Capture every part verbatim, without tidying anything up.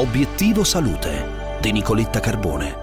Obiettivo Salute di Nicoletta Carbone.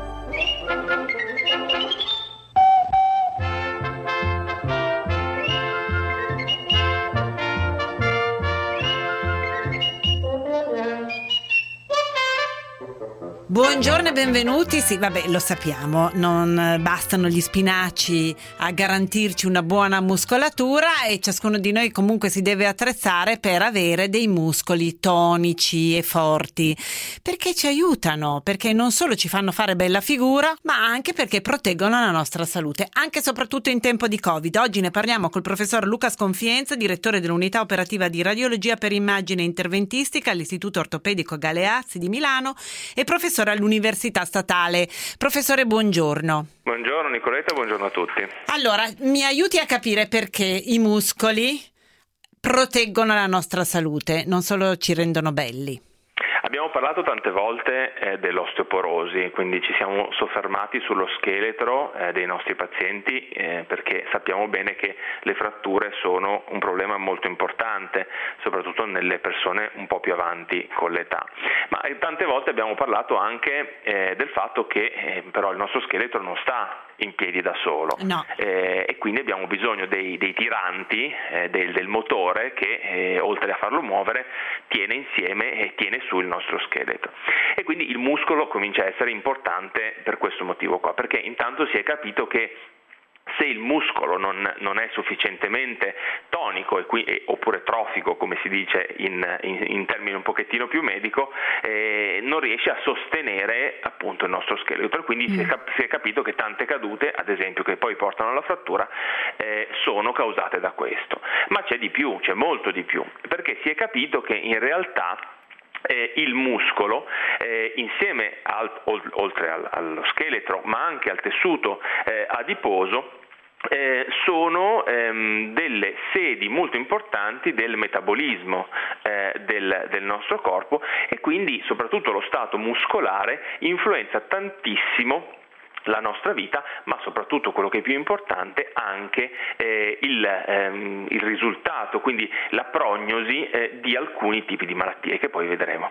Buongiorno e benvenuti. Sì, vabbè, lo sappiamo, non bastano gli spinaci a garantirci una buona muscolatura e ciascuno di noi comunque si deve attrezzare per avere dei muscoli tonici e forti, perché ci aiutano, perché non solo ci fanno fare bella figura, ma anche perché proteggono la nostra salute, anche e soprattutto in tempo di Covid. Oggi ne parliamo col professor Luca Sconfienza, direttore dell'unità operativa di radiologia per immagine interventistica all'Istituto Ortopedico Galeazzi di Milano e professore all'Università Statale. Professore, buongiorno. Buongiorno Nicoletta, buongiorno a tutti. Allora, mi aiuti a capire perché i muscoli proteggono la nostra salute, non solo ci rendono belli. Abbiamo parlato tante volte eh, dell'osteoporosi, quindi ci siamo soffermati sullo scheletro eh, dei nostri pazienti eh, perché sappiamo bene che le fratture sono un problema molto importante, soprattutto nelle persone un po' più avanti con l'età. Ma eh, tante volte abbiamo parlato anche eh, del fatto che eh, però il nostro scheletro non sta in piedi da solo, no. eh, e quindi abbiamo bisogno dei, dei tiranti, eh, del, del motore che eh, oltre a farlo muovere tiene insieme e tiene su il nostro scheletro. E quindi il muscolo comincia a essere importante per questo motivo qua, perché intanto si è capito che se il muscolo non, non è sufficientemente tonico e qui, e, oppure trofico, come si dice in, in, in termini un pochettino più medico, eh, non riesce a sostenere appunto il nostro scheletro. Quindi mm. si, è cap- si è capito che tante cadute, ad esempio, che poi portano alla frattura, eh, sono causate da questo. Ma c'è di più, c'è molto di più, perché si è capito che in realtà Eh, il muscolo eh, insieme al, oltre al, allo scheletro ma anche al tessuto eh, adiposo Eh, sono ehm, delle sedi molto importanti del metabolismo eh, del, del nostro corpo e quindi soprattutto lo stato muscolare influenza tantissimo la nostra vita, ma soprattutto quello che è più importante anche eh, il, ehm, il risultato, quindi la prognosi eh, di alcuni tipi di malattie che poi vedremo.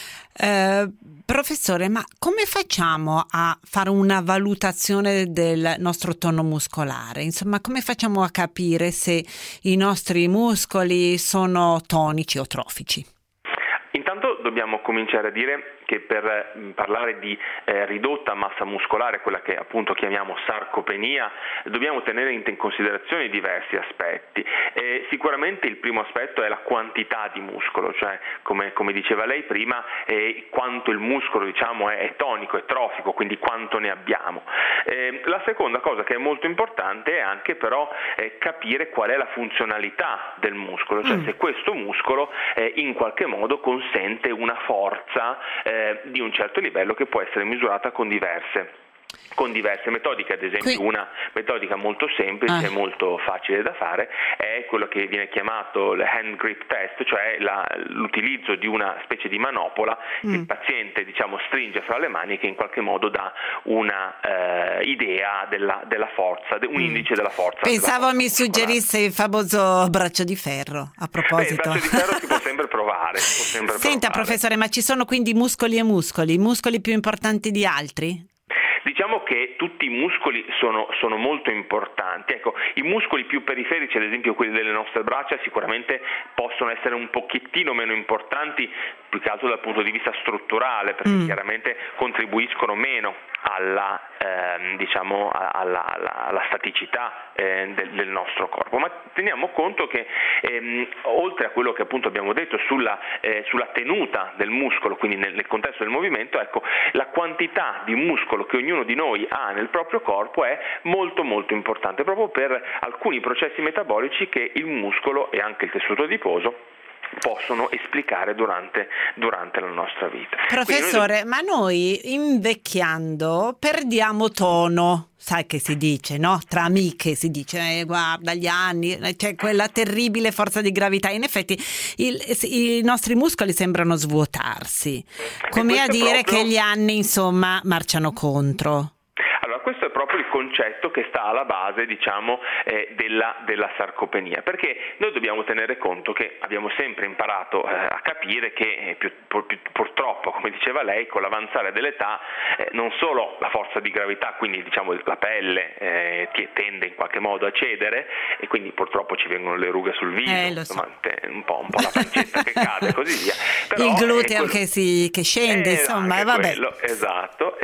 Eh, professore, ma come facciamo a fare una valutazione del nostro tono muscolare? Insomma, come facciamo a capire se i nostri muscoli sono tonici o trofici? Intanto dobbiamo cominciare a dire che per parlare di eh, ridotta massa muscolare, quella che appunto chiamiamo sarcopenia, dobbiamo tenere in considerazione diversi aspetti. Eh, sicuramente il primo aspetto è la quantità di muscolo, cioè come, come diceva lei prima, eh, quanto il muscolo diciamo è, è tonico, è trofico, quindi quanto ne abbiamo. Eh, la seconda cosa che è molto importante è anche però eh, capire qual è la funzionalità del muscolo, cioè mm. se questo muscolo eh, in qualche modo consente una forza eh, di un certo livello che può essere misurata con diverse con diverse metodiche. Ad esempio Qui. una metodica molto semplice e ah. molto facile da fare è quello che viene chiamato il hand grip test, cioè la, l'utilizzo di una specie di manopola mm. che il paziente diciamo stringe fra le mani, che in qualche modo dà una eh, idea della, della forza, un mm. indice della forza. Pensavo della forza mi suggerisse il famoso braccio di ferro, a proposito. Beh, il braccio di ferro si può sempre provare. Si può sempre Senta provare. Professore, ma ci sono quindi muscoli e muscoli, muscoli più importanti di altri? Diciamo che tutti i muscoli sono, sono molto importanti. Ecco, i muscoli più periferici, ad esempio quelli delle nostre braccia, sicuramente possono essere un pochettino meno importanti, più che altro dal punto di vista strutturale, perché mm. chiaramente contribuiscono meno alla, ehm, diciamo, alla, alla, alla staticità eh, del, del nostro corpo. Ma teniamo conto che ehm, oltre a quello che appunto abbiamo detto sulla, eh, sulla tenuta del muscolo, quindi nel, nel contesto del movimento, ecco, la quantità di muscolo che ognuno di noi ha nel proprio corpo è molto molto importante, proprio per alcuni processi metabolici che il muscolo e anche il tessuto adiposo possono esplicare durante, durante la nostra vita. Professore, noi... ma noi invecchiando perdiamo tono, sai che si dice, no? Tra amiche si dice, eh, guarda gli anni, c'è quella terribile forza di gravità. In effetti il, i nostri muscoli sembrano svuotarsi, come a dire proprio... che gli anni insomma marciano contro. questo è proprio il concetto che sta alla base, diciamo, eh, della, della sarcopenia, perché noi dobbiamo tenere conto che abbiamo sempre imparato eh, a capire che eh, più, più, purtroppo, come diceva lei, con l'avanzare dell'età eh, non solo la forza di gravità, quindi diciamo la pelle eh, tende in qualche modo a cedere e quindi purtroppo ci vengono le rughe sul viso, eh, insomma, so. un, po', un po' la pancetta che cade e così via. Però, il gluteo eh, che, si, che scende, eh, insomma, vabbè. Quello, esatto.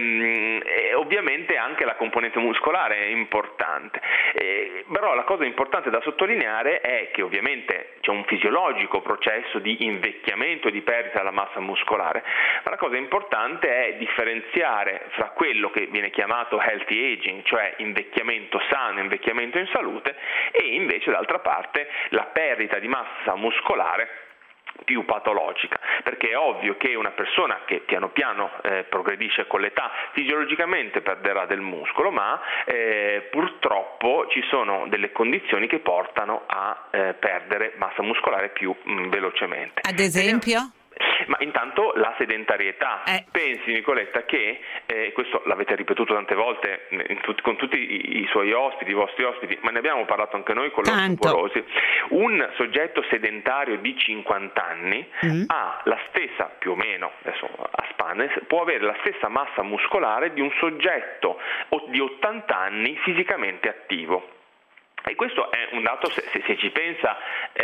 E, e ovviamente anche la componente muscolare è importante, e, però la cosa importante da sottolineare è che ovviamente c'è un fisiologico processo di invecchiamento e di perdita della massa muscolare, ma la cosa importante è differenziare fra quello che viene chiamato healthy aging, cioè invecchiamento sano, invecchiamento in salute, e invece d'altra parte la perdita di massa muscolare più patologica, perché è ovvio che una persona che piano piano eh, progredisce con l'età fisiologicamente perderà del muscolo, ma eh, purtroppo ci sono delle condizioni che portano a eh, perdere massa muscolare più mh, velocemente. Ad esempio? Ma intanto la sedentarietà. Eh. Pensi, Nicoletta, che eh, questo l'avete ripetuto tante volte in tut- con tutti i-, i suoi ospiti, i vostri ospiti, ma ne abbiamo parlato anche noi con l'osteoporosi. Un soggetto sedentario di cinquanta anni mm. ha la stessa, più o meno, adesso a spanne, può avere la stessa massa muscolare di un soggetto di ottanta anni fisicamente attivo. E questo è un dato, se, se, se ci pensa,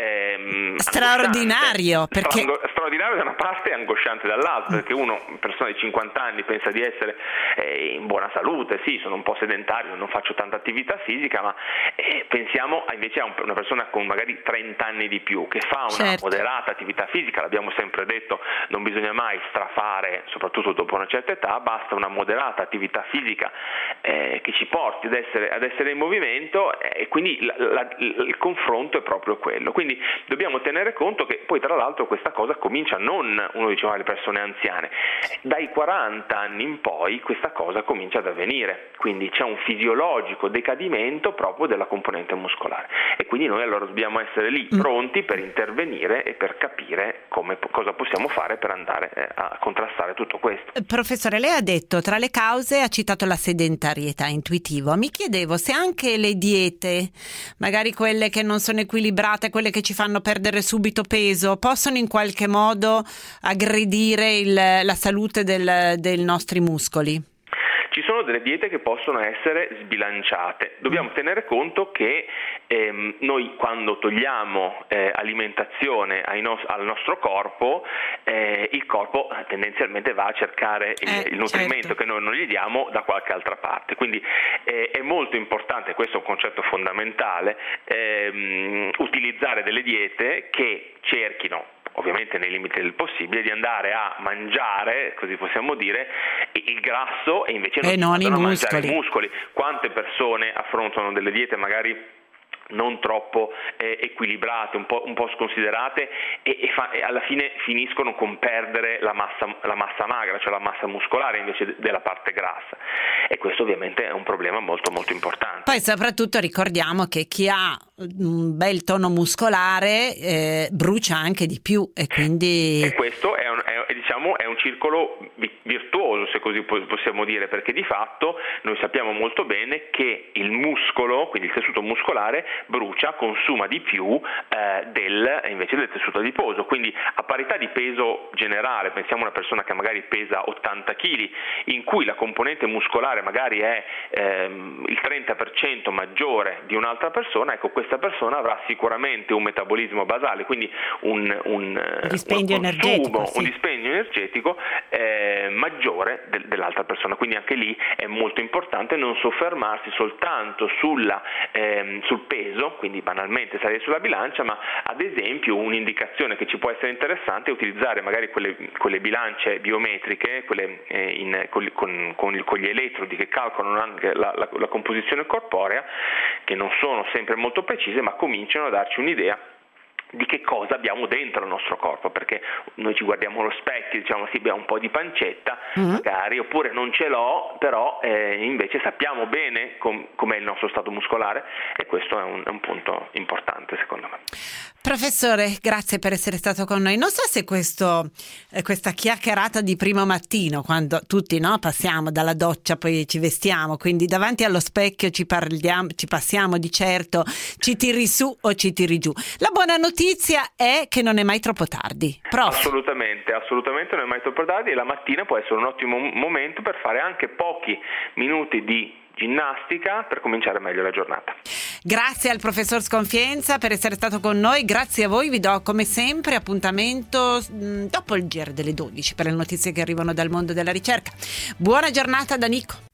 ehm, straordinario, perché Stra- straordinario da una parte e angosciante dall'altra, perché uno, persona di cinquanta anni, pensa di essere eh, in buona salute, sì, sono un po' sedentario, non faccio tanta attività fisica, ma eh, pensiamo invece a un, una persona con magari trenta anni di più, che fa una certo. moderata attività fisica, l'abbiamo sempre detto, non bisogna mai strafare, soprattutto dopo una certa età, basta una moderata attività fisica eh, che ci porti ad essere, ad essere in movimento, e eh, quindi La, la, il confronto è proprio quello, quindi dobbiamo tenere conto che poi tra l'altro questa cosa comincia non, uno diceva, le persone anziane, dai quaranta anni in poi questa cosa comincia ad avvenire, quindi c'è un fisiologico decadimento proprio della componente muscolare e quindi noi allora dobbiamo essere lì pronti per intervenire e per capire come, cosa possiamo fare per andare a contrastare tutto questo. Professore, lei ha detto tra le cause, ha citato la sedentarietà, intuitivo, mi chiedevo se anche le diete, magari quelle che non sono equilibrate, quelle che ci fanno perdere subito peso, possono in qualche modo aggredire il, la salute del, dei nostri muscoli? Ci sono delle diete che possono essere sbilanciate. Dobbiamo tenere conto che ehm, noi quando togliamo eh, alimentazione ai nos- al nostro corpo, eh, il corpo tendenzialmente va a cercare il, eh, il nutrimento certo. che noi non gli diamo da qualche altra parte. Quindi eh, è molto importante, questo è un concetto fondamentale, ehm, utilizzare delle diete che cerchino, ovviamente nei limiti del possibile, di andare a mangiare, così possiamo dire, il grasso e invece non, e non i a muscoli. mangiare i muscoli. Quante persone affrontano delle diete magari non troppo eh, equilibrate, un po', un po' sconsiderate e, e, fa, e alla fine finiscono con perdere la massa, la massa magra, cioè la massa muscolare invece de- della parte grassa, e questo ovviamente è un problema molto molto importante. Poi soprattutto ricordiamo che chi ha un bel tono muscolare eh, brucia anche di più e quindi e questo è un, è, diciamo, è un circolo virtuoso, se così possiamo dire, perché di fatto noi sappiamo molto bene che il muscolo, quindi il tessuto muscolare, brucia, consuma di più eh, del, invece del tessuto adiposo, quindi a parità di peso generale, pensiamo a una persona che magari pesa ottanta chili, in cui la componente muscolare magari è ehm, il trenta per cento maggiore di un'altra persona, ecco, questa persona avrà sicuramente un metabolismo basale, quindi un, un dispendio un consumo, energetico, sì. un dispendio energetico eh, maggiore de- dell'altra persona, quindi anche lì è molto importante non soffermarsi soltanto sulla, ehm, sul peso, quindi banalmente salire sulla bilancia, ma ad esempio un'indicazione che ci può essere interessante è utilizzare magari quelle, quelle bilance biometriche, quelle eh, in, con, con, con, con gli elettrodi che calcolano anche la, la, la composizione corporea, che non sono sempre molto precise ma cominciano a darci un'idea di che cosa abbiamo dentro il nostro corpo, perché noi ci guardiamo allo specchio, diciamo sì, abbiamo un po' di pancetta, mm-hmm. magari, oppure non ce l'ho, però eh, invece sappiamo bene com- com'è il nostro stato muscolare, e questo è un, è un punto importante secondo me. Professore, grazie per essere stato con noi. Non so se questo, eh, questa chiacchierata di primo mattino, quando tutti no, passiamo dalla doccia, poi ci vestiamo, quindi davanti allo specchio ci parliamo, ci passiamo di certo, ci tiri su o ci tiri giù. La buona notizia è che non è mai troppo tardi. Prof. Assolutamente, assolutamente non è mai troppo tardi, e la mattina può essere un ottimo momento per fare anche pochi minuti di ginnastica per cominciare meglio la giornata. Grazie al professor Sconfienza per essere stato con noi, grazie a voi, vi do come sempre appuntamento dopo il G R delle dodici per le notizie che arrivano dal mondo della ricerca. Buona giornata da Nico.